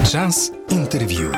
Час інтерв'ю.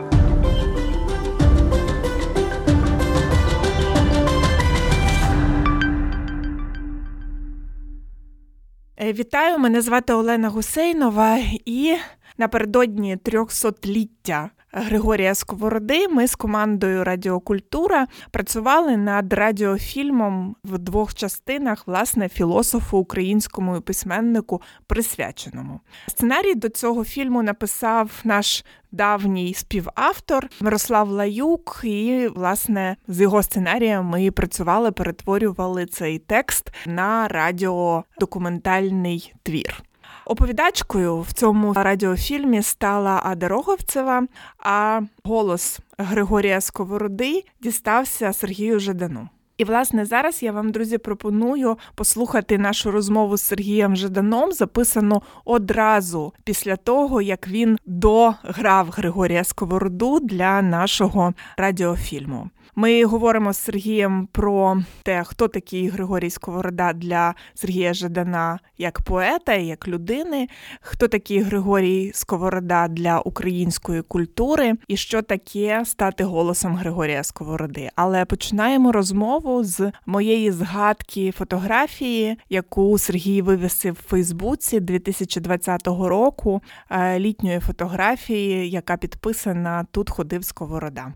Вітаю, мене звати Олена Гусейнова, і напередодні 300-ліття Григорія Сковороди ми з командою «Радіо Культура» працювали над радіофільмом в двох частинах, власне, філософу українському і письменнику присвяченому. Сценарій до цього фільму написав наш давній співавтор Мирослав Лаюк, і, власне, з його сценарієм ми працювали, перетворювали цей текст на радіодокументальний твір. Оповідачкою в цьому радіофільмі стала Ада Роговцева, а голос Григорія Сковороди дістався Сергію Жадану. І, власне, зараз я вам, друзі, пропоную послухати нашу розмову з Сергієм Жаданом, записану одразу після того, як він дограв Григорія Сковороду для нашого радіофільму. Ми говоримо з Сергієм про те, хто такий Григорій Сковорода для Сергія Жадана як поета і як людини, хто такий Григорій Сковорода для української культури і що таке стати голосом Григорія Сковороди. Але починаємо розмову з моєї згадки фотографії, яку Сергій вивісив в Фейсбуці 2020 року, літньої фотографії, яка підписана «Тут ходив Сковорода».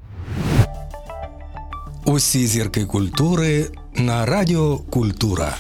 Усі зірки культури на Радіо Культура.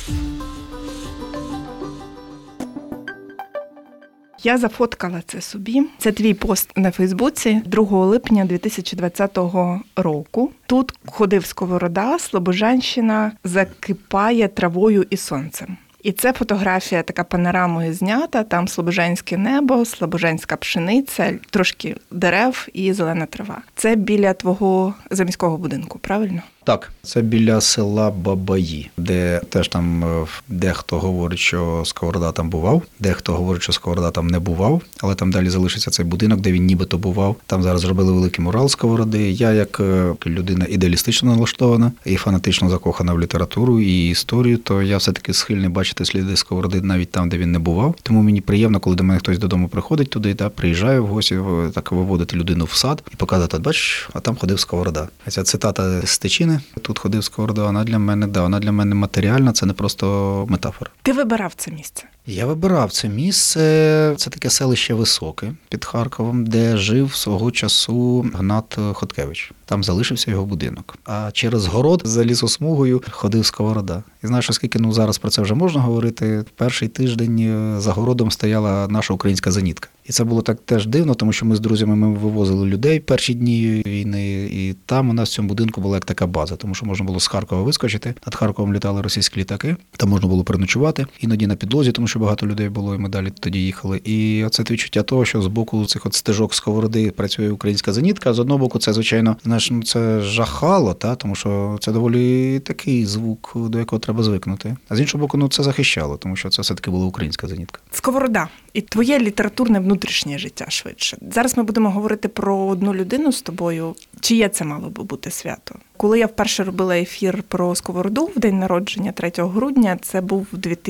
Я зафоткала це собі. Це твій пост на Фейсбуці 2 липня 2020 року. Тут ходив Сковорода, Слобожанщина закипає травою і сонцем. І це фотографія така панорамою знята, там слобожанське небо, слобожанська пшениця, трошки дерев і зелена трава. Це біля твого заміського будинку, правильно? Так, це біля села Бабаї, де теж там дехто говорить, що Сковорода там бував, дехто говорить, що Сковорода там не бував, але там далі залишиться цей будинок, де він нібито бував. Там зараз зробили великий мурал Сковороди. Я, як людина ідеалістично налаштована і фанатично закохана в літературу і історію, то я все-таки схильний бачити сліди Сковороди навіть там, де він не бував. Тому мені приємно, коли до мене хтось додому приходить туди, приїжджає в гості, так виводити людину в сад і показати, бачиш, а там ходив Сковорода. Ця цитата з Тичини, тут ходив Сковорода, вона для мене матеріальна, це не просто метафора. Ти вибирав це місце? Я вибирав це місце. Це таке селище Високе під Харковом, де жив свого часу Гнат Хоткевич. Там залишився його будинок. А через город за лісосмугою ходив Сковорода. І знаєш, оскільки зараз про це вже можна говорити, перший тиждень за городом стояла наша українська зенітка. І це було так теж дивно, тому що ми з друзями вивозили людей перші дні війни, і там у нас в цьому будинку була як така база, тому що можна було з Харкова вискочити, над Харковом літали російські літаки, там можна було переночувати, іноді на підлозі, тому що багато людей було, і ми далі тоді їхали. І оце відчуття того, що з боку цих стежок Сковороди працює українська зенітка, а з одного боку це, звичайно, це жахало, тому що це доволі такий звук, до якого треба звикнути. А з іншого боку, це захищало, тому що це все-таки була українська зенітка. Сковорода. І твоє літературне внутрішнє життя швидше. Зараз ми будемо говорити про одну людину з тобою. Чиє це мало би бути свято? Коли я вперше робила ефір про Сковороду в день народження 3 грудня, це був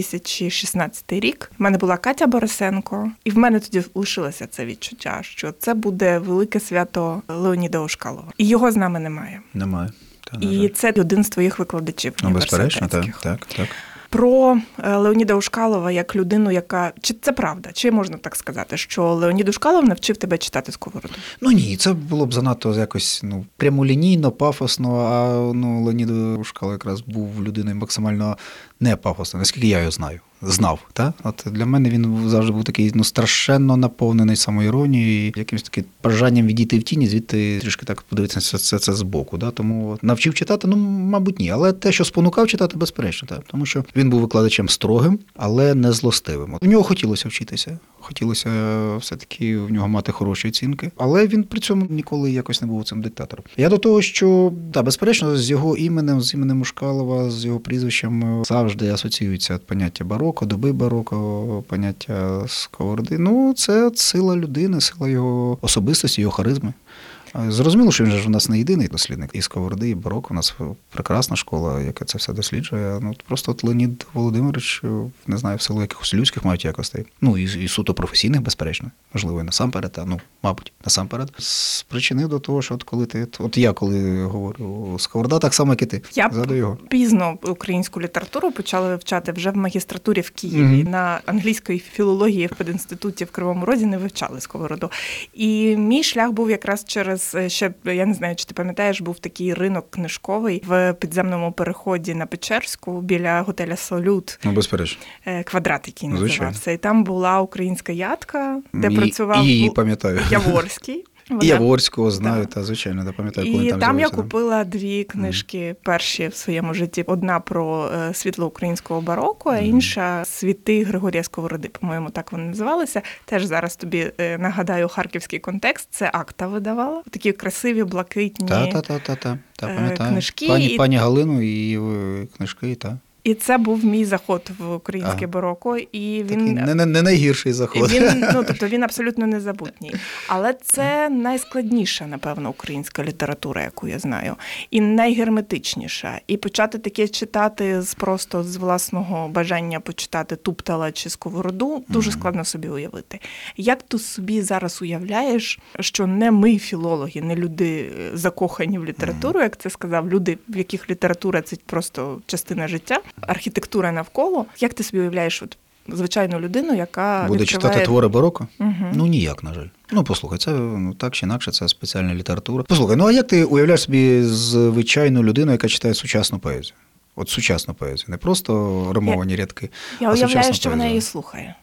2016 рік. В мене була Катя Борисенко, і в мене тоді лишилося це відчуття, що це буде велике свято Леоніда Ушкалова. І його з нами немає. Немає. І це один з твоїх викладачів університетських. Безперечно, так. Про Леоніда Ушкалова як людину, яка... Чи це правда? Чи можна так сказати, що Леонід Ушкалов навчив тебе читати Сковороду? Ні, це було б занадто якось прямолінійно, пафосно, а Леонід Ушкалов якраз був людиною максимально не пафосно, наскільки я його знав. От для мене він завжди був такий страшенно наповнений самоіронією, якимось таким бажанням відійти в тіні, звідти трішки так подивитися це збоку. Тому навчив читати, мабуть, ні. Але те, що спонукав читати, безперечно. Тому що він був викладачем строгим, але не злостивим. В нього хотілося вчитися. Хотілося все-таки в нього мати хороші оцінки, але він при цьому ніколи якось не був цим диктатором. Я до того, що, безперечно, з його іменем, з іменем Ушкалова, з його прізвищем завжди асоціюється поняття бароко, доби бароко, поняття Сковороди. Це сила людини, сила його особистості, його харизми. Зрозуміло, що він же у нас не єдиний дослідник. І Сковороди, і бароко. У нас прекрасна школа, яка це все досліджує. Ну, просто от Леонід Володимирович, не знаю, в силу якихось людських мають якостей. Ну, і суто професійних, безперечно. Можливо, і насамперед, мабуть, насамперед. Спричинив до того, що от коли ти... От я, коли говорю Сковорода, так само, як і ти. Я згадую його. Пізно українську літературу почала вивчати вже в магістратурі в Києві. На англійської філології в пединституті в Кривому Розі не вивчали Сковороду. І мій шлях був якраз через, ще, я не знаю, чи ти пам'ятаєш, був такий ринок книжковий в підземному переході на Печерську біля готеля «Салют». Ну, безперечно. Квадрат, який називався. Звичайно. І там була українська ядка, де працював її пам'ятаю. Яворський. І Яворського знаю, та звичайно, не пам'ятаю, коли і там там я з'явився. купила 2 книжки перші в своєму житті. Одна про світло українського бароко, а інша «Світи Григорія Сковороди», по-моєму, так вони називалися. Теж зараз тобі нагадаю харківський контекст. Це «Акта» видавала. Такі красиві, блакитні пам'ятаю. книжки. Пані Галину і книжки, так. І це був мій заход в українське бароко. І він не найгірший заход. Він абсолютно незабутній. Але це найскладніша, напевно, українська література, яку я знаю. І найгерметичніша. І почати таке читати просто з власного бажання почитати Туптала чи Сковороду дуже складно собі уявити. Як ти собі зараз уявляєш, що не ми, філологи, не люди закохані в літературу, як це сказав, люди, в яких література – це просто частина життя, архітектура навколо. Як ти собі уявляєш звичайну людину, яка буде відкриває... читати твори бароко? Угу. Ну, ніяк, на жаль. Ну, послухай, це так чи інакше, це спеціальна література. Послухай, а як ти уявляєш собі звичайну людину, яка читає сучасну поезію? От сучасну поезію, не просто римовані рядки, Я уявляю, що вона її слухає.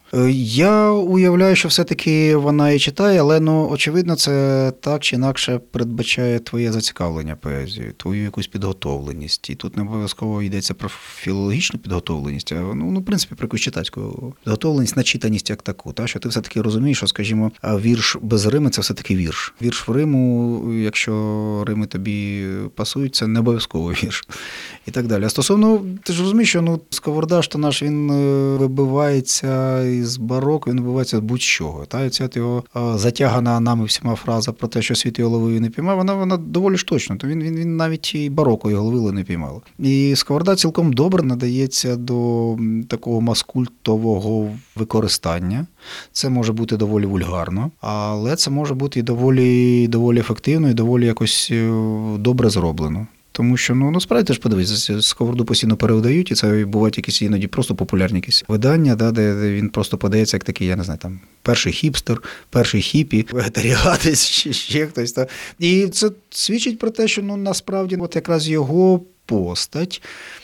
Я уявляю, що все-таки вона її читає, але, очевидно, це так чи інакше передбачає твоє зацікавлення поезією, твою якусь підготовленість. І тут не обов'язково йдеться про філологічну підготовленість, а, в принципі, про якусь читацьку підготовленість, начитаність як таку. Що ти все-таки розумієш, що, скажімо, вірш без рими – це все-таки вірш. Вірш в риму, якщо рими тобі пасують, це не обов'язково вірш. І так далі. А стосовно, ти ж розумієш, що Сковорода, що наш, він вибивається із бароко, він вибивається з будь-чого. І ця його затягана нами всіма фраза про те, що світ його ловив не піймав, вона доволі ж точно. То він навіть і бароко його ловили не піймало. І Сковорода цілком добре надається до такого маскультового використання. Це може бути доволі вульгарно, але це може бути і доволі ефективно, і доволі якось добре зроблено. Тому що, справді, ти ж подивись, Сковороду постійно перевидають, і це бувають якісь іноді просто популярні якісь видання, де він просто подається як такий, я не знаю, там, перший хіпстер, перший хіпі, вегетаріатець, чи ще хтось. І це свідчить про те, що, насправді, от якраз його постать,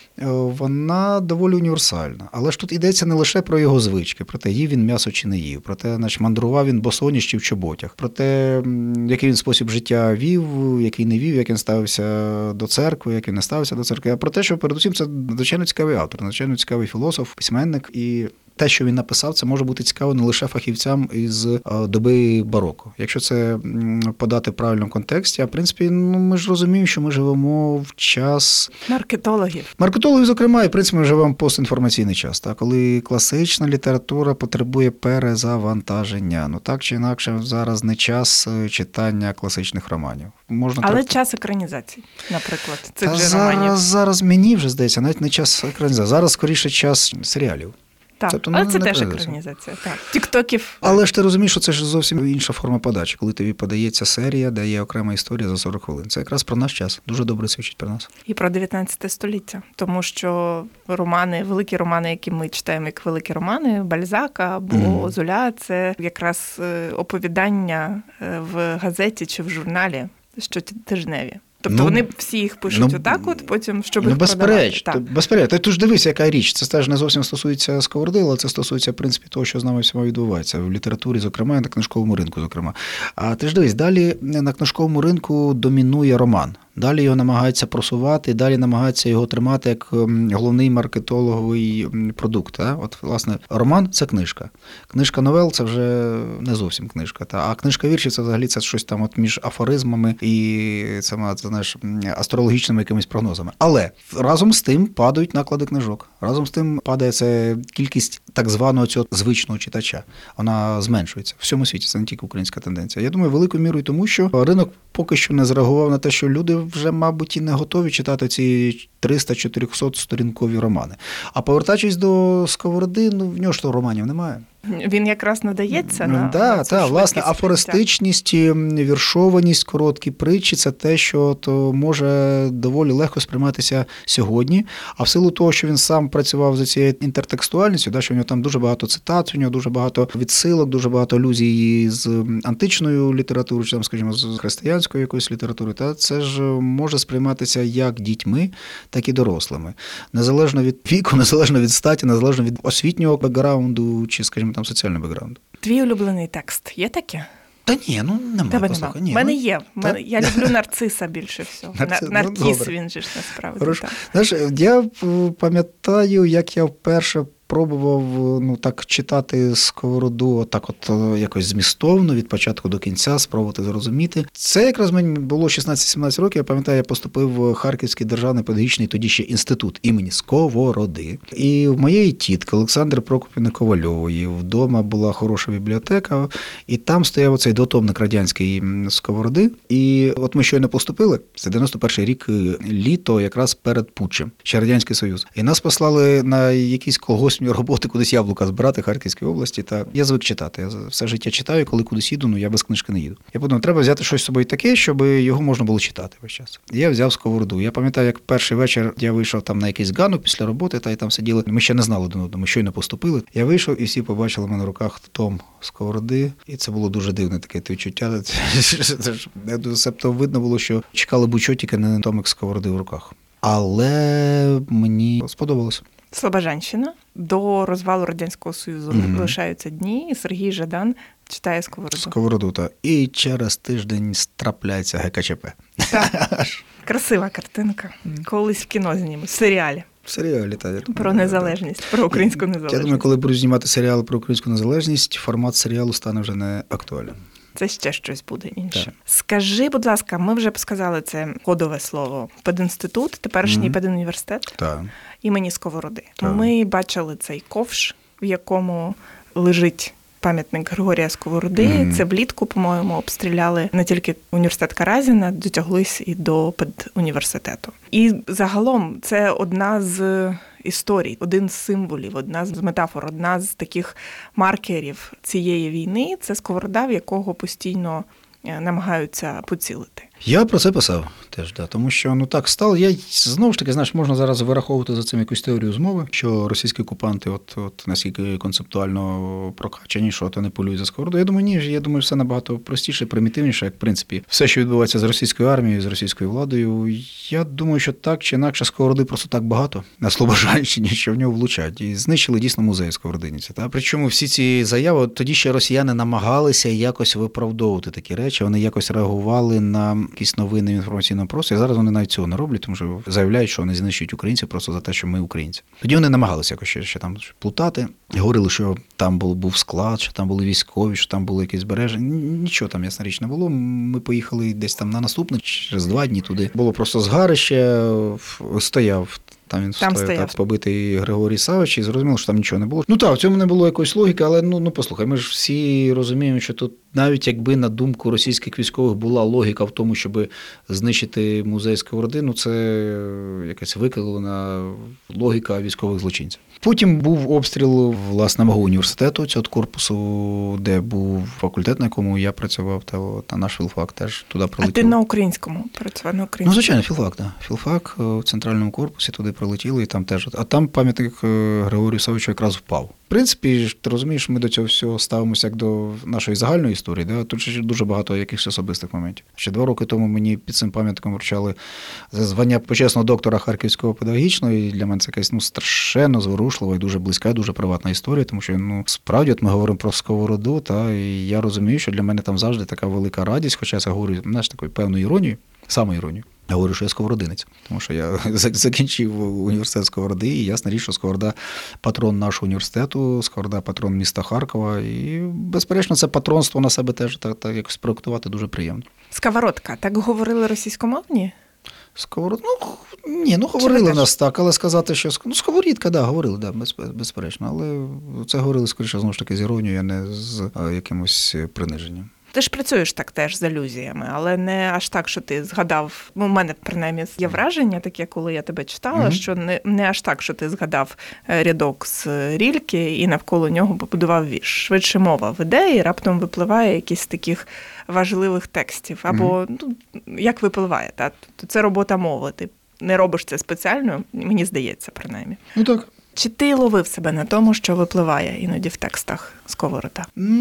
вона доволі універсальна. Але ж тут йдеться не лише про його звички, про те, їв він м'ясо чи не їв, про те, мандрував він босоніж чи в чоботях, про те, який він спосіб життя вів, який не вів, як він ставився до церкви, як він не ставився до церкви, а про те, що передусім це надзвичайно цікавий автор, надзвичайно цікавий філософ, письменник, і те, що він написав, це може бути цікаво не лише фахівцям із доби бароко. Якщо це подати в правильному контексті, а в принципі, ми ж розуміємо, що ми живемо в час маркетологів, зокрема, і в принципі ми живемо в постінформаційний час, коли класична література потребує перезавантаження. Так чи інакше, зараз не час читання класичних романів. Але час екранізацій, наприклад, цих же романів. Зараз мені вже здається, навіть не час екранізації. Зараз скоріше час серіалів. Так, тобто, але це теж екранізація. Так. Тіктоків. Але ж ти розумієш, що це ж зовсім інша форма подачі, коли тобі подається серія, де є окрема історія за 40 хвилин. Це якраз про наш час. Дуже добре свідчить про нас. І про 19 століття. Тому що великі романи, які ми читаємо як великі романи, Бальзака або Золя, це якраз оповідання в газеті чи в журналі щотижневі. Тобто вони всі їх пишуть отак, потім, щоб їх продавати. Безперечно. Ти ж дивися, яка річ. Це теж не зовсім стосується Сковороди, але це стосується, в принципі, того, що з нами всіма відбувається. В літературі, зокрема, і на книжковому ринку, зокрема. А ти ж дивись, далі на книжковому ринку домінує роман. Далі його намагаються просувати, далі намагаються його тримати як головний маркетологовий продукт. От, власне, роман – це книжка. Книжка новел – це вже не зовсім книжка. А книжка віршів – це взагалі це щось там от між афоризмами і знаєш, астрологічними якимись прогнозами. Але разом з тим падають наклади книжок. Разом з тим падає це кількість так званого цього звичного читача. Вона зменшується в всьому світі, це не тільки українська тенденція. Я думаю, великою мірою тому, що ринок поки що не зреагував на те, що люди вже, мабуть, і не готові читати ці 300-400 сторінкові романи. А повертаючись до Сковороди, в нього ж то романів немає. Він якраз надається на цю власне, афористичність, віршованість, короткі притчі – це те, що то може доволі легко сприйматися сьогодні. А в силу того, що він сам працював за цією інтертекстуальністю, що в нього там дуже багато цитат, у нього дуже багато відсилок, дуже багато алюзій з античною літературою, чи там, скажімо, з християнською якоюсь літературою, це ж може сприйматися як дітьми, так і дорослими. Незалежно від віку, незалежно від статі, незалежно від освітнього бекграунду, чи, скажімо, там соціальний бекграунд. Твій улюблений текст є таке? Та ні, немає. Тебе нема. У мене є. Я люблю нарциса більше всього. Наркіс він же ж насправді. Знаєш, я пам'ятаю, як я вперше пробував так читати Сковороду так якось змістовно, від початку до кінця, спробувати зрозуміти. Це якраз мені було 16-17 років, я пам'ятаю, я поступив в Харківський державний педагогічний тоді ще інститут імені Сковороди. І в моєї тітки Олександри Прокопівни Ковальової вдома була хороша бібліотека, і там стояв оцей двотомник радянський Сковороди. І от ми щойно поступили, це 91-й рік, літо, якраз перед путчем, ще Радянський Союз. І нас послали на якісь колгосп роботи кудись яблука збирати в Харківській області. Та я звик читати. Я все життя читаю, коли кудись їду, я без книжки не їду. Я подумав, треба взяти щось з собою таке, щоб його можна було читати весь час. І я взяв Сковороду. Я пам'ятаю, як перший вечір я вийшов там на якийсь ганок після роботи, і там сиділи. Ми ще не знали один одного, ми щойно поступили. Я вийшов, і всі побачили в мене в руках том Сковороди. І це було дуже дивне таке відчуття. Себто видно було, що чекали будь-що, тільки не томик Сковороди в руках. Але мені сподобалося. Слобожанщина. До розвалу Радянського Союзу лишаються дні, і Сергій Жадан читає Сковороду. Сковороду, так. І через тиждень трапляється ГКЧП. Так. Красива картинка. Колись в кіно знімуть, в серіалі. В серіалі, так. Про незалежність, про українську незалежність. Я думаю, коли будуть знімати серіали про українську незалежність, формат серіалу стане вже не актуальним. Це ще щось буде інше. Так. Скажи, будь ласка, ми вже сказали це кодове слово. Педінститут, теперішній педуніверситет імені Сковороди. Так. Ми бачили цей ковш, в якому лежить пам'ятник Григорія Сковороди. Це влітку, по-моєму, обстріляли не тільки університет Каразіна, дотяглись і до педуніверситету. І загалом це одна з історій, один з символів, одна з метафор, одна з таких маркерів цієї війни – це Сковорода, в якого постійно намагаються поцілити. Я про це писав теж, тому що так стало. Я знову ж таки, можна зараз вираховувати за цим якусь теорію змови, що російські окупанти наскільки концептуально прокачані, що то не полюють за Сковороду. Я думаю, ні, я думаю, все набагато простіше, примітивніше, як в принципі все, що відбувається з російською армією, з російською владою. Я думаю, що так чи інакше Сковороди просто так багато на Слобожанщині, що в нього влучать. І знищили дійсно музей Сковородиниці. Причому всі ці заяви, тоді ще росіяни намагалися якось виправдовувати такі речі, вони якось реагували на якісь новини в інформаційному просторі. Зараз вони навіть цього не роблять, тому що заявляють, що вони знищують українців просто за те, що ми українці. Тоді вони намагалися якось ще там плутати. Говорили, що там був склад, що там були військові, що там були якісь збереження. Нічого там, ясна річ, не було. Ми поїхали десь там на наступне, через 2 дні туди. Було просто згарище, стояв. Там він стояв побитий Григорій Савич, і зрозуміло, що там нічого не було. В цьому не було якоїсь логіки, але послухай, ми ж всі розуміємо, що тут навіть якби на думку російських військових була логіка в тому, щоб знищити музей Сковороди, це якась викривлена логіка військових злочинців. Потім був обстріл, власне, мого університету, цього корпусу, де був факультет, на якому я працював, та наш філфак теж туди прилетів. А ти на українському працював? На українському? Звичайно, філфак, так. Філфак в центральному корпусі туди прилетіли, і там теж. А там пам'ятник Григорію Савичу якраз впав. В принципі, ти розумієш, ми до цього всього ставимося як до нашої загальної історії. Тут ще дуже багато якихось особистих моментів. Ще 2 роки тому мені під цим пам'ятником вручали звання почесного доктора Харківського педагогічного, і для мене це якась страшенно зворушлива і дуже близька, дуже приватна історія, тому що справді ми говоримо про Сковороду, і я розумію, що для мене там завжди така велика радість, хоча я це говорю, такою певною іронією, самоіронією. Я говорю, що я сковородинець, тому що я закінчив університет Сковороди, і ясна річ, що Сковорода – патрон нашого університету, Сковорода – патрон міста Харкова, і, безперечно, це патронство на себе теж так якось проєктувати дуже приємно. Сковородка. Так говорили російськомовні? Говорили в нас так, але сказати, що сковорідка, говорили, безперечно, але це говорили, скоріше, знову ж таки, з іронією, а не з якимось приниженням. Ти ж працюєш так теж з алюзіями, але не аж так, що ти згадав, у мене, принаймні, є враження таке, коли я тебе читала, що не аж так, що ти згадав рядок з Рільки і навколо нього побудував вірш. Швидше мова веде і раптом випливає якийсь з таких важливих текстів. Або, як випливає, та? Це робота мови, ти не робиш це спеціально, мені здається, принаймні. Так. Чи ти ловив себе на тому, що випливає іноді в текстах Сковорода?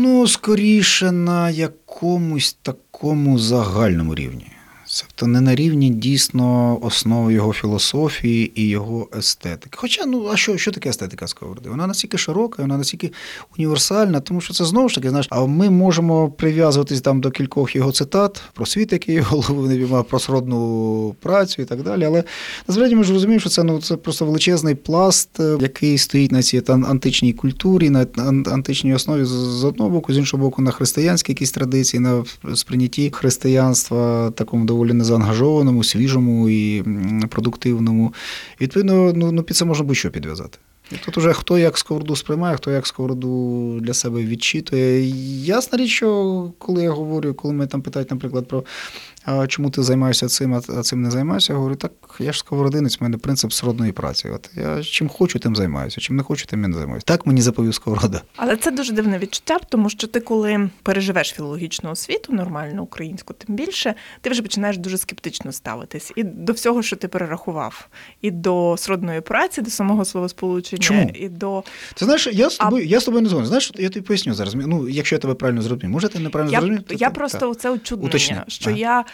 Скоріше на якомусь такому загальному рівні. Тобто не на рівні дійсно основи його філософії і його естетики. Хоча, що таке естетика Сковороди? Вона настільки широка, вона настільки універсальна, тому що це знову ж таки, а ми можемо прив'язуватись там до кількох його цитат, про світ, який його ловив, про сродну працю і так далі, але насправді ми ж розуміємо, що це просто величезний пласт, який стоїть на цій античній культурі, на античній основі з одного боку, з іншого боку, на християнській якісь традиції, на сприйнятті християнства такому доволі незаангажованому, свіжому і продуктивному. І, відповідно, під це можна будь-що підв'язати. І тут уже хто як Сковороду сприймає, хто як Сковороду для себе відчитує. Ясна річ, що коли я говорю, коли мене там питають, наприклад, про чому ти займаєшся цим, а цим не займаєшся, я говорю, так, я ж сковородинець, в мене принцип сродної праці. От я чим хочу, тим займаюся, чим не хочу, тим я не займаюся. Так мені заповів Сковорода. Але це дуже дивне відчуття, тому що ти, коли переживеш філологічну освіту, нормальну українську, тим більше, ти вже починаєш дуже скептично ставитись. І до всього, що ти перерахував. І до сродної праці, до самого словосполучення. Чому? І до... Ти знаєш, я з тобою не згоден. Знаєш, я тобі поясню зараз. Якщо я тебе правильно зрозумів. Може, ти неправильно зрозумів? Я просто оце очуднення, що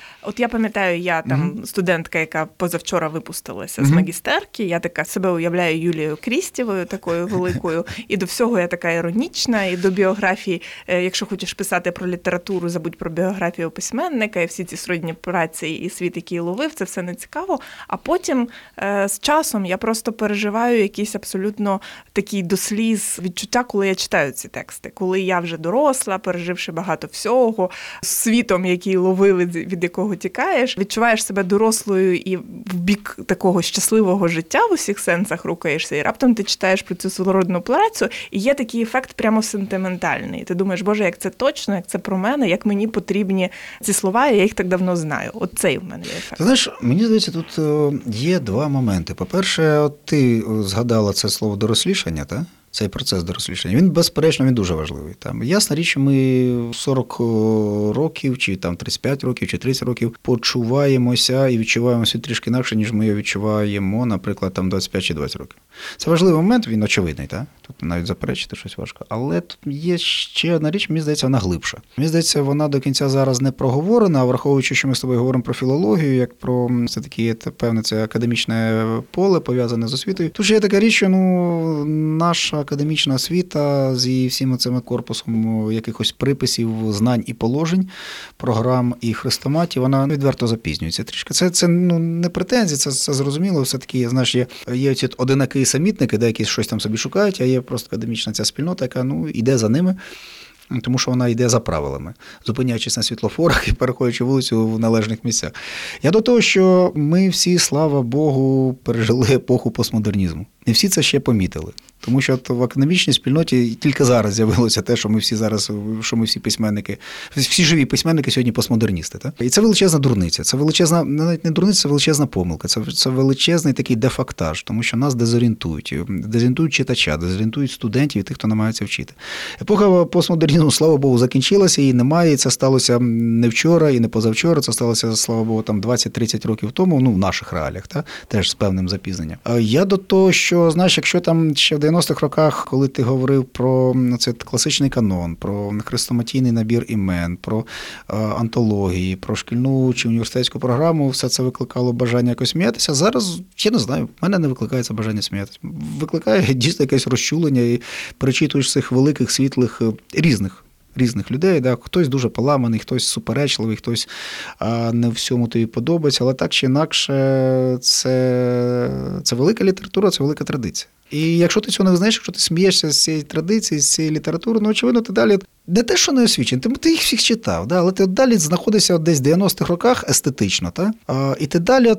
я пам'ятаю, я там студентка, яка позавчора випустилася з магістерки, я така себе уявляю Юлією Крістєвою, такою великою, і до всього я така іронічна, і до біографії, якщо хочеш писати про літературу, забудь про біографію письменника, і всі ці сродні праці, і світ, який ловив, це все не цікаво. А потім з часом я просто переживаю якісь абсолютно такі до сліз відчуття, коли я читаю ці тексти, коли я вже доросла, переживши багато всього, з світом, який ловили, від якого тікаєш, відчуваєш себе дорослою і в бік такого щасливого життя в усіх сенсах рухаєшся, і раптом ти читаєш про цю сродну працю, і є такий ефект прямо сентиментальний. Ти думаєш, Боже, як це точно, як це про мене, як мені потрібні ці слова, я їх так давно знаю. От цей в мене є ефект. Ти знаєш, мені здається, тут є два моменти. По-перше, от ти згадала це слово дорослішання, так? Цей процес дорослішання, він, безперечно, він дуже важливий. Там, ясна річ, ми 40 років, чи там 35 років, чи 30 років почуваємося і відчуваємося трішки інакше, ніж ми його відчуваємо, наприклад, там 25 чи 20 років. Це важливий момент, він очевидний, так? Тут навіть заперечити щось важко. Але тут є ще одна річ, мені здається, вона глибша. Мені здається, вона до кінця зараз не проговорена, а враховуючи, що ми з тобою говоримо про філологію, як про все-таки, певне, це академічне поле, пов'язане з освітою. Тут ще є така річ, що наша академічна освіта з всім цим корпусом якихось приписів, знань і положень, програм і хрестоматів, вона відверто запізнюється трішки. Це не претензії, це зрозуміло, все-таки, знаєш, є ці одинаки і самітники, які щось там собі шукають, а є просто академічна ця спільнота, яка йде за ними, тому що вона йде за правилами, зупиняючись на світлофорах і переходячи вулицю в належних місцях. Я до того, що ми всі, слава Богу, пережили епоху постмодернізму. Не всі це ще помітили. Тому що в академічній спільноті тільки зараз з'явилося те, що ми всі зараз, що ми всі письменники, всі живі письменники сьогодні постмодерністи. Так? І це величезна дурниця, це величезна, навіть не дурниця, це величезна помилка, це величезний такий дефактаж, тому що нас дезорієнтують читача, дезорієнтують студентів і тих, хто намагається вчити. Епоха постмодернізму, слава Богу, закінчилася, її немає, і це сталося не вчора і не позавчора, це сталося, слава Богу, там 20-30 років тому, в наших реаліях, так? Теж з певним запізненням. Я до того, що, знаєш, якщо там ще в 90-х роках, коли ти говорив про цей класичний канон, про хрестоматійний набір імен, про антології, про шкільну чи університетську програму, все це викликало бажання якось сміятися. Зараз, я не знаю, в мене не викликає це бажання сміятися. Викликає дійсно якесь розчулення і перечитуєш цих великих, світлих, різних різних людей, да? Хтось дуже поламаний, хтось суперечливий, хтось не всьому тобі подобається, але так чи інакше це велика література, це велика традиція. І якщо ти цього не знаєш, якщо ти смієшся з цієї традиції, з цієї літератури, ну, очевидно, ти далі не те, що не освічений, ти їх всіх читав, да? Але ти далі знаходишся десь в 90-х роках естетично, та? І ти далі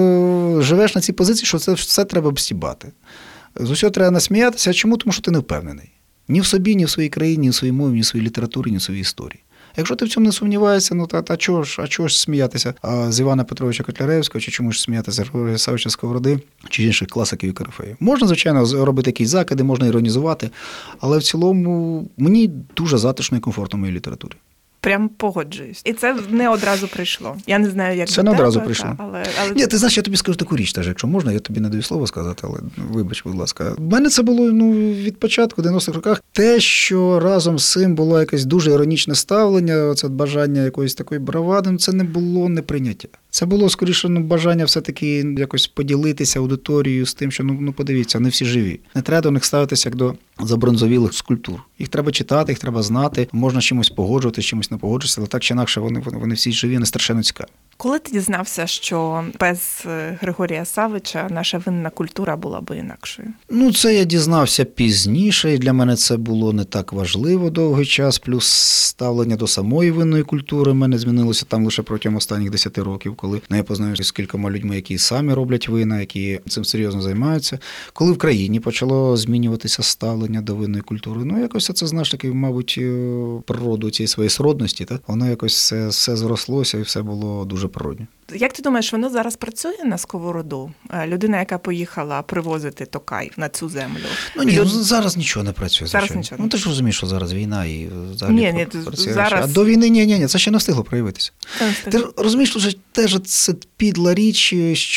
живеш на цій позиції, що це все треба обстібати. З усього треба насміятися. А чому? Тому що ти не впевнений. Ні в собі, ні в своїй країні, ні в своїй мові, ні в своїй літературі, ні в своїй історії. Якщо ти в цьому не сумніваєшся, ну чого ж сміятися з Івана Петровича Котляревського, чи чому ж сміятися з Григорія Савича Сковороди, чи інших класиків і корифеїв? Можна, звичайно, робити якісь закиди, можна іронізувати, але в цілому мені дуже затишно і комфортно в моїй літературі. Прям погоджуюсь. І це не одразу прийшло. Я не знаю, як це не одразу прийшло. Але... Ні, ти знаєш, я тобі скажу таку річ, теж, якщо можна, я тобі не даю слово сказати, але вибач, будь ласка. У мене це було від початку, в 90-х роках. Те, що разом з цим було якесь дуже іронічне ставлення, оце бажання якоїсь такої бравади, це не було неприйняття. Це було, скоріше, бажання все-таки якось поділитися аудиторією з тим, що, подивіться, вони всі живі. Не треба до них ставитися, як до забронзовілих скульптур. Їх треба читати, їх треба знати, можна з чимось погоджуватися, з чимось не погоджуватися, але так чи інакше вони всі живі, вони страшенно цікаві. Коли ти дізнався, що без Григорія Савича наша винна культура була би інакшою? Це я дізнався пізніше, і для мене це було не так важливо довгий час, плюс ставлення до самої винної культури в мене змінилося там лише протягом останніх 10 років, коли я познайомився з кількома людьми, які самі роблять вина, які цим серйозно займаються. Коли в країні почало змінюватися ставлення до винної культури, якось це, знаєш, таки, мабуть, природу цієї своєї сродності, так? Воно якось все зрослося і все було дуже природне. Як ти думаєш, воно зараз працює на Сковороду? Людина, яка поїхала привозити Токай на цю землю. Зараз нічого не працює. Зараз нічого. Ти ж розумієш, що зараз війна і взагалі працює. Зараз... А до війни, це ще не встигло проявитися. Ти розумієш, що теж це підла річ,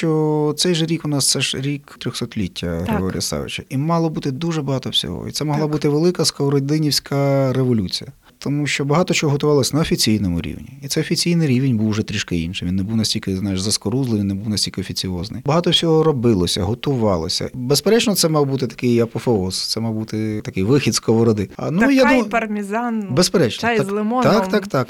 що цей же рік у нас, це ж рік 300-ліття Григорія Савича. І мало бути дуже багато всього. І це могла бути велика сковородинівська революція. Тому що багато чого готувалося на офіційному рівні. І цей офіційний рівень був вже трішки іншим. Він не був настільки, заскорузливий, не був настільки офіціозний. Багато всього робилося, готувалося. Безперечно, це мав бути такий апофеоз, це мав бути такий вихід Сковороди. Пармезан, безперечно, чай з лимоном.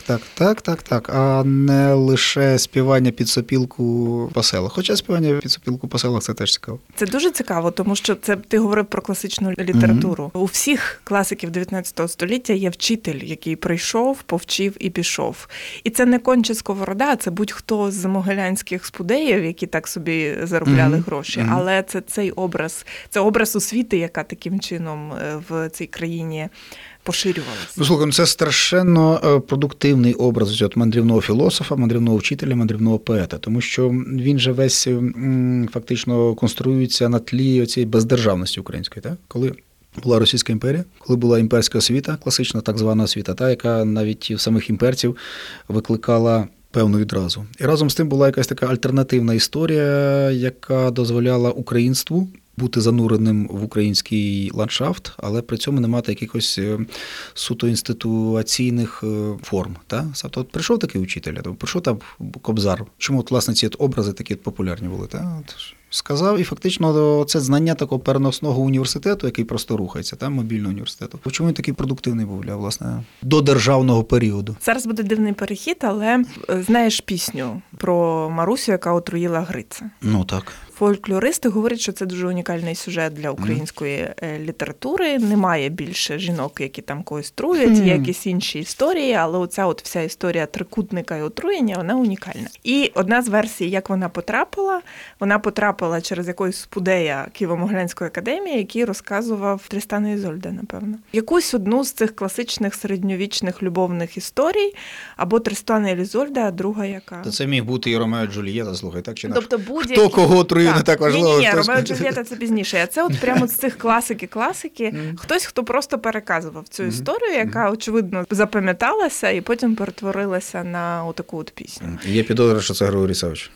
Так. А не лише співання під сопілку по селах. Хоча співання під сопілку по селах – це теж цікаво. Це дуже цікаво, тому що ти говорив про класичну літературу. У всіх класиків 19 століття є вчитель, який прийшов, повчив і пішов. І це не конче Сковорода, а це будь-хто з могилянських спудеїв, які так собі заробляли гроші. Але це цей образ, це образ освіти, яка таким чином в цій країні поширювалася. Слухай, це страшенно продуктивний образ мандрівного філософа, мандрівного вчителя, мандрівного поета, тому що він же весь фактично конструюється на тлі цієї бездержавності української, так? Коли була Російська імперія, коли була імперська освіта, класична так звана освіта, та, яка навіть в самих імперців викликала певну відразу. І разом з тим була якась така альтернативна історія, яка дозволяла українству бути зануреним в український ландшафт, але при цьому не мати якихось суто інституційних форм. Та? Тобто прийшов такий учитель, прийшов там Кобзар. Чому, власне, ці образи такі популярні були? Та? Сказав, і фактично це знання такого переносного університету, який просто рухається, там мобільного університету. Чому він такий продуктивний був, власне, до державного періоду? Зараз буде дивний перехід, але знаєш пісню про Марусю, яка отруїла Гриця? Так. Фольклористи говорять, що це дуже унікальний сюжет для української літератури. Немає більше жінок, які там когось труять, є якісь інші історії, але оця вся історія трикутника і отруєння, вона унікальна. І одна з версій, як вона потрапила через якогось спудея Києво-Могилянської академії, який розказував Трістан і Ізольда, напевно. Якусь одну з цих класичних середньовічних любовних історій, або Трістан і Ізольда, а друга яка? Це міг бути і Ромео і Джульєта, слухай, так чи інакше? Тобто хто кого отрує, не так важливо. Ні, Ромео і Джульєта це пізніше. А це прямо з цих класики. Хтось, хто просто переказував цю історію, яка, очевидно, запам'яталася і потім перетворилася на таку пісню. Є підозра, що це Григорій Савич?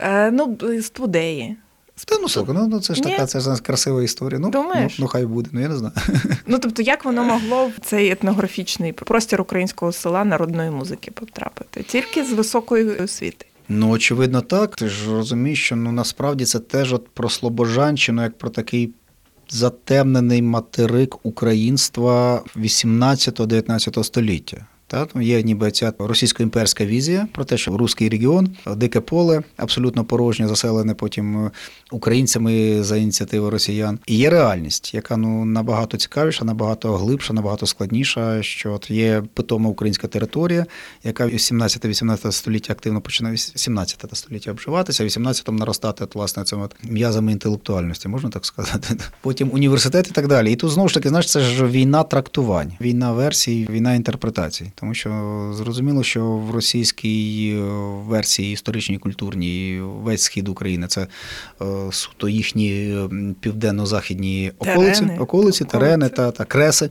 Спудеї. Слухай, це ж така, це ж красива історія. Думаєш? Хай буде, я не знаю. Тобто, як воно могло в цей етнографічний простір українського села народної музики потрапити? Тільки з високої освіти. Очевидно так. Ти ж розумієш, що насправді це теж про слобожанщину, як про такий затемнений материк українства 18-19 століття. Та? Є ніби ця російсько-імперська візія про те, що руський регіон, дике поле, абсолютно порожнє, заселене потім українцями за ініціативи росіян. І є реальність, яка набагато цікавіша, набагато глибша, набагато складніша, що от є питома українська територія, яка в 17-18 століття активно починає, 17 століття обживатися, в 18-му наростати власне цими м'язами інтелектуальності, можна так сказати. Потім університет і так далі. І тут знову ж таки, знаєш, це ж війна трактувань, війна версій, війна інтерпретацій. Тому що зрозуміло, що в російській версії історичній, культурній весь схід України – це суто їхні південно-західні околиці, терени та креси.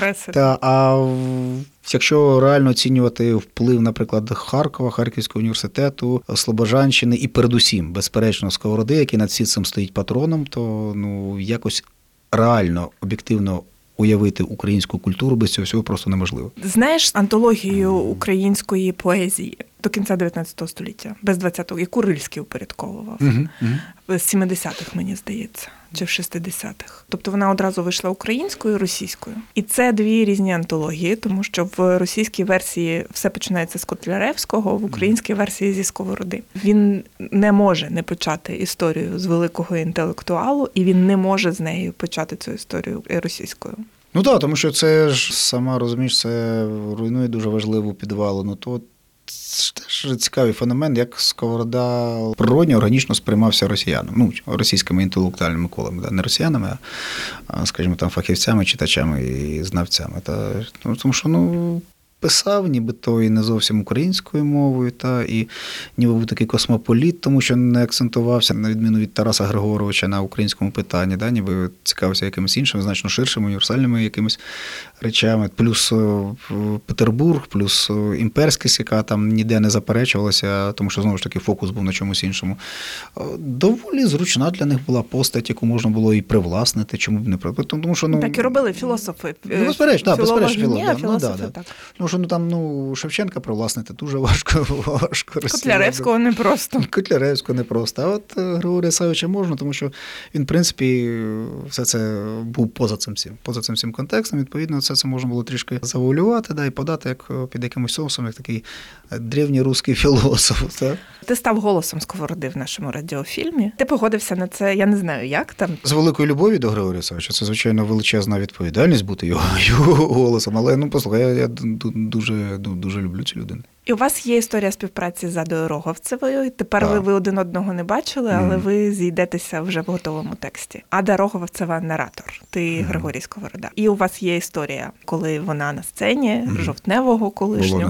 Якщо реально оцінювати вплив, наприклад, Харкова, Харківського університету, Слобожанщини і передусім, безперечно, Сковороди, який над всім цим стоїть патроном, то якось реально, об'єктивно уявити українську культуру без цього всього просто неможливо. Знаєш антологію української поезії до кінця 19 століття, без 20-го, яку Рильський упорядковував? З 70-х, мені здається, чи в 60-х. Тобто вона одразу вийшла українською і російською. І це дві різні антології, тому що в російській версії все починається з Котляревського, в українській версії зі Сковороди. Він не може не почати історію з великого інтелектуалу, і він не може з нею почати цю історію російською. Ну так, тому що це ж, сама розумієш, це руйнує дуже важливу підвалину. Це теж цікавий феномен, як Сковорода природньо, органічно сприймався росіянами, російськими інтелектуальними колами, не росіянами, а, скажімо, там фахівцями, читачами і знавцями. Тому що, писав нібито і не зовсім українською мовою, і ніби був такий космополіт, тому що не акцентувався, на відміну від Тараса Григоровича, на українському питанні, ніби цікавився якимось іншим, значно ширшими, універсальними якимись речами. Плюс Петербург, плюс імперськість, яка там ніде не заперечувалася, тому що, знову ж таки, фокус був на чомусь іншому. Доволі зручна для них була постать, яку можна було і привласнити, чому б не привласнити. Тому що, так і робили філософи. Безперечно, філософи, так. Шевченка привласнити дуже важко. Котляревського непросто. Котляревського непросто. А от Григорія Савича можна, тому що він, в принципі, все це був поза цим всім контекстом. Відповідно, все це можна було трішки завуалювати, і подати як під якимось соусом, як такий древній русський філософ. Так? Ти став голосом Сковороди в нашому радіофільмі. Ти погодився на це, я не знаю, як там. З великою любов'ю до Григорія Савича. Це, звичайно, величезна відповідальність бути його голосом. Але, послухай, я дуже люблю цю людину. І у вас є історія співпраці з Адою Роговцевою. Тепер ви один одного не бачили, але ви зійдетеся вже в готовому тексті. Ада Роговцева – наратор, ти Григорій Сковорода. І у вас є історія, коли вона на сцені Жовтневого колишнього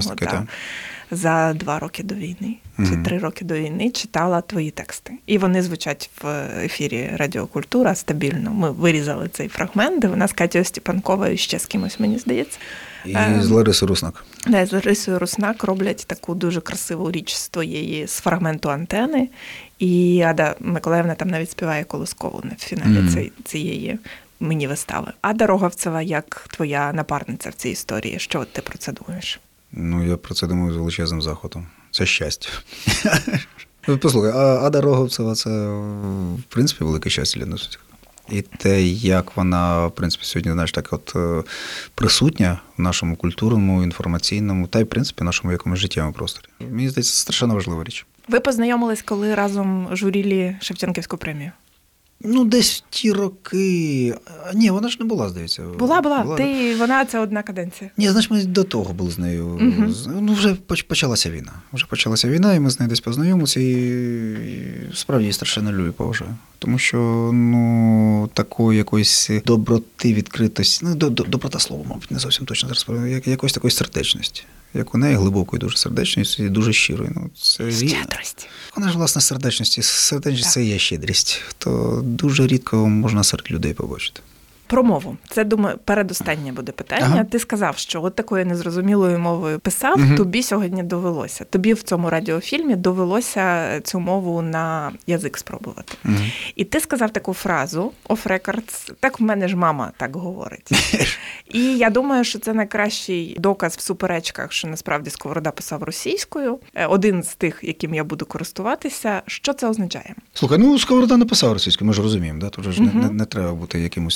за 2 роки до війни, чи 3 роки до війни читала твої тексти. І вони звучать в ефірі Радіокультура стабільно. Ми вирізали цей фрагмент, де вона з Катєю Степанковою і ще з кимось, мені здається. І з Ларисою Руснак. З Ларисою Руснак роблять таку дуже красиву річ з фрагменту «Антени». І Ада Миколаївна там навіть співає колискову на фіналі цієї міні-вистави. Ада Роговцева як твоя напарниця в цій історії. Що ти про це думаєш? Я про це думаю з величезним захватом. Це щастя. Послухай, Ада Роговцева – це, в принципі, велике щастя для нас. І те, як вона, в принципі, сьогодні, знаєш, так от присутня в нашому культурному, інформаційному та й, в принципі, нашому якомусь життєвому просторі. Мені здається, це страшенно важлива річ. Ви познайомились, коли разом журіли Шевченківську премію? Десь в ті роки. Ні, вона ж не була, здається. Була. Вона – це одна каденція. Ні, значить, ми до того були з нею. Вже почалася війна. І ми з нею десь познайомилися, і справді її страшенно люблю і поважаю. Тому що, такої якоїсь доброти, відкритості, доброта слова, мабуть, не зовсім точно зараз, якоїсь такої сердечності. Як у неї глибокої дуже сердечності і дуже щирої. Щедрості. Вона ж, власне, сердечність це є щедрість. То дуже рідко можна серед людей побачити. Про мову. Це, думаю, передостаннє буде питання. Ага. Ти сказав, що от такою незрозумілою мовою писав, тобі сьогодні довелося. Тобі в цьому радіофільмі довелося цю мову на язик спробувати. І ти сказав таку фразу, off records, так в мене ж мама так говорить. І я думаю, що це найкращий доказ в суперечках, що насправді Сковорода писав російською. Один з тих, яким я буду користуватися. Що це означає? Слухай, Сковорода не писав російською, ми ж розуміємо, да? Тут ж не треба бути якимось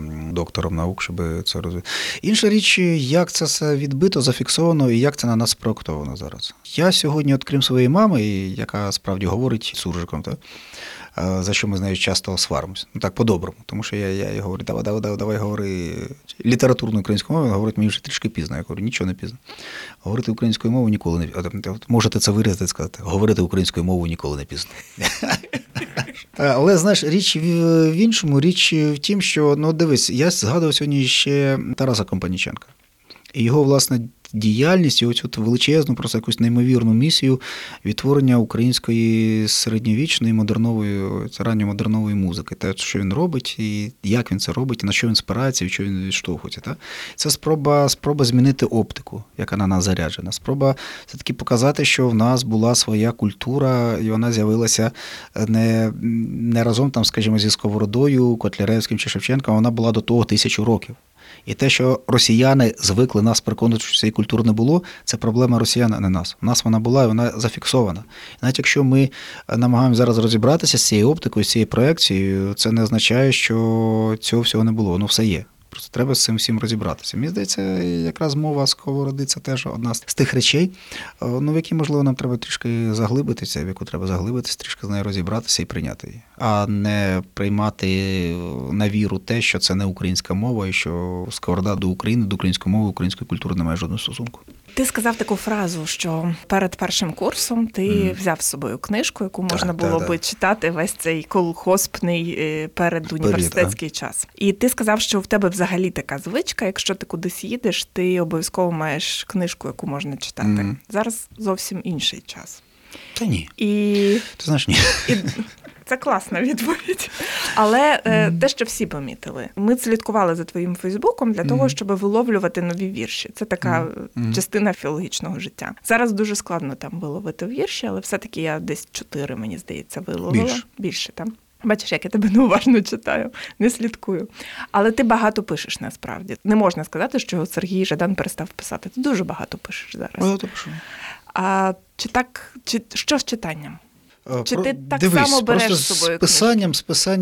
доктором наук, щоб це розуміти. Інша річ, як це все відбито, зафіксовано і як це на нас спроектовано зараз. Я сьогодні, от крім своєї мами, яка справді говорить суржиком, так, за що ми з нею часто сваримося. Ну так, по-доброму. Тому що я їй говорю, давай говори літературною українською мовою, говорить мені вже трішки пізно. Я говорю, нічого не пізно. Говорити українською мовою ніколи не пізно. Можете це вирізати і сказати, говорити українською мовою ніколи не пізно. Але, знаєш, річ в іншому, річ в тім, що, ну дивись, я згадував сьогодні ще Тараса Компаніченка. І його, власне, діяльність, і оцю величезну, просто якусь неймовірну місію відтворення української середньовічної, модернової, ранньомодернової музики. Те, що він робить, і як він це робить, і на що він спирається, і що він відштовхується. Так? Це спроба змінити оптику, яка на нас заряджена. Спроба все-таки показати, що в нас була своя культура, і вона з'явилася не разом, там, скажімо, зі Сковородою, Котляревським чи Шевченком, вона була до того 1000 років. І те, що росіяни звикли нас переконувати, що цієї культури не було, це проблема росіян, а не нас. У нас вона була, і вона зафіксована. І навіть якщо ми намагаємося зараз розібратися з цією оптикою, з цією проекцією, це не означає, що цього всього не було. Воно все є. Просто треба з цим всім розібратися. Мені здається, якраз мова Сковороди – це теж одна з тих речей, в які, можливо, нам треба трішки заглибитися, в яку треба заглибитися, трішки з нею розібратися і прийняти її. А не приймати на віру те, що це не українська мова, і що Сковорода до України, до української мови, української культури не має жодного стосунку. Ти сказав таку фразу, що перед першим курсом ти взяв з собою книжку, яку можна було би читати весь цей колгоспний передуніверситетський час. І ти сказав, що в тебе взагалі така звичка, якщо ти кудись їдеш, ти обов'язково маєш книжку, яку можна читати. Зараз зовсім інший час. Та ні. Ти знаєш, ні. Це класна відповідь. Але те, що всі помітили. Ми слідкували за твоїм Фейсбуком для того, щоб виловлювати нові вірші. Це така частина філологічного життя. Зараз дуже складно там виловити вірші, але все-таки я десь 4, мені здається, виловила. Більше там. Бачиш, як я тебе неуважно читаю, не слідкую. Але ти багато пишеш, насправді. Не можна сказати, що Сергій Жадан перестав писати. Ти дуже багато пишеш зараз. Багато пишу. А що з читанням? Чи ти так само береш з собою з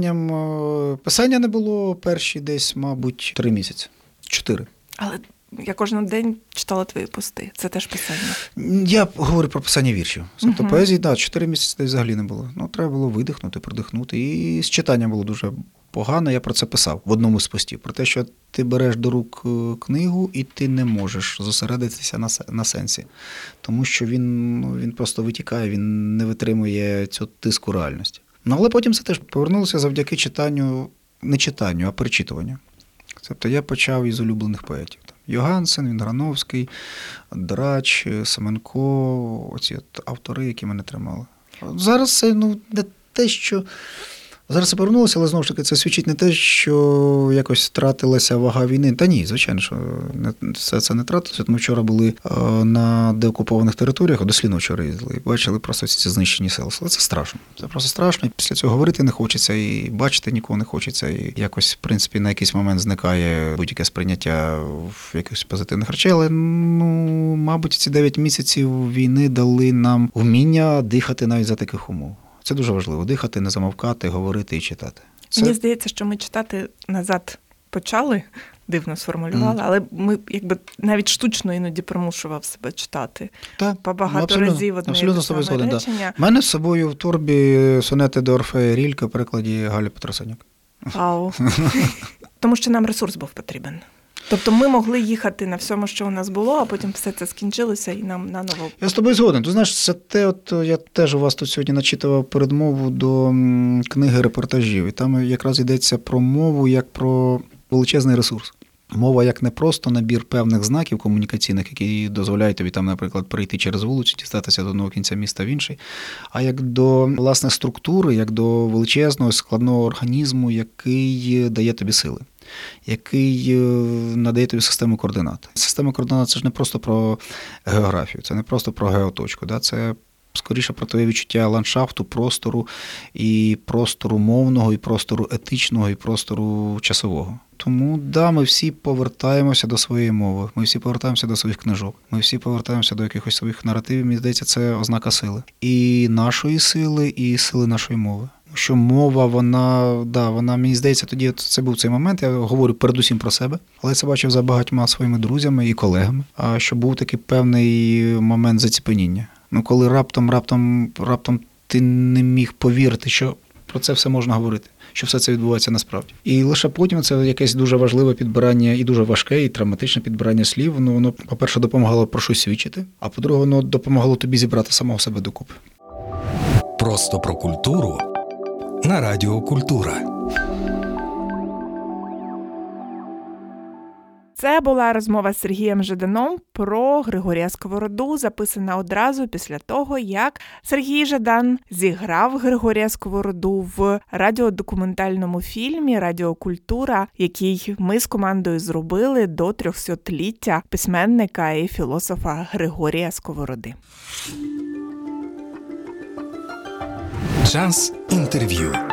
писання не було перші десь, мабуть, 3 місяці. 4. Але я кожен день читала твої пости. Це теж писання. Я говорю про писання віршів. Тобто поезії, 4 місяці десь взагалі не було. Треба було видихнути, продихнути. І з читанням було дуже погано. Я про це писав в одному з постів. Про те, що ти береш до рук книгу і ти не можеш зосередитися на сенсі. Тому що він просто витікає, він не витримує цього тиску реальності. Але потім це теж повернулося завдяки читанню, не читанню, а перечитуванню. Тобто я почав із улюблених поетів. Йогансен, Вінграновський, Драч, Семенко, оці автори, які мене тримали. Зараз це не те, що... Зараз це повернулося, але, знову ж таки, це свідчить не те, що якось втратилася вага війни. Та ні, звичайно, що все це не втратилося. Ми вчора були на деокупованих територіях, дослідно вчора їздили, і бачили просто ці знищені села. Але це страшно. Це просто страшно. Після цього говорити не хочеться, і бачити нікого не хочеться. І якось, в принципі, на якийсь момент зникає будь-яке сприйняття в якихось позитивних речей. Але, мабуть, ці 9 місяців війни дали нам вміння дихати навіть за таких умов. Це дуже важливо – дихати, не замовкати, говорити і читати. Мені здається, що ми читати назад почали, дивно сформулювали, але ми навіть штучно іноді примушував себе читати. Так, багато разів одне і те саме речення. У мене з собою в торбі сонети до Орфея Рілька в перекладі Галі Петросенюк. Вау. Тому що нам ресурс був потрібен. Тобто ми могли їхати на всьому, що у нас було, а потім все це скінчилося і нам наново... Я з тобою згоден. Ти знаєш, це те, я теж у вас тут сьогодні начитував передмову до книги репортажів. І там якраз йдеться про мову як про величезний ресурс. Мова як не просто набір певних знаків комунікаційних, які дозволяють тобі там, наприклад, перейти через вулицю, дістатися до одного кінця міста в інший, а як до, власне, структури, як до величезного, складного організму, який дає тобі сили, який надає тобі систему координат. Система координат – це ж не просто про географію, це не просто про геоточку, це скоріше про твоє відчуття ландшафту, простору, і простору мовного, і простору етичного, і простору часового. Тому, ми всі повертаємося до своєї мови, ми всі повертаємося до своїх книжок, ми всі повертаємося до якихось своїх наративів. Мені здається, це ознака сили. І нашої сили, і сили нашої мови. що мова, вона, мені здається, тоді це був цей момент, я говорю передусім про себе, але я це бачив за багатьма своїми друзями і колегами, що був такий певний момент заціпеніння. Коли раптом ти не міг повірити, що про це все можна говорити, що все це відбувається насправді. І лише потім це якесь дуже важливе підбирання, і дуже важке, і травматичне підбирання слів. Воно, по-перше, допомагало про щось свідчити, а по-друге, воно допомагало тобі зібрати самого себе докупи. Просто про культуру на Радіо Культура. Це була розмова з Сергієм Жаданом про Григорія Сковороду, записана одразу після того, як Сергій Жадан зіграв Григорія Сковороду в радіодокументальному фільмі «Радіо Культура», який ми з командою зробили до 300-ліття письменника і філософа Григорія Сковороди. Час інтерв'ю.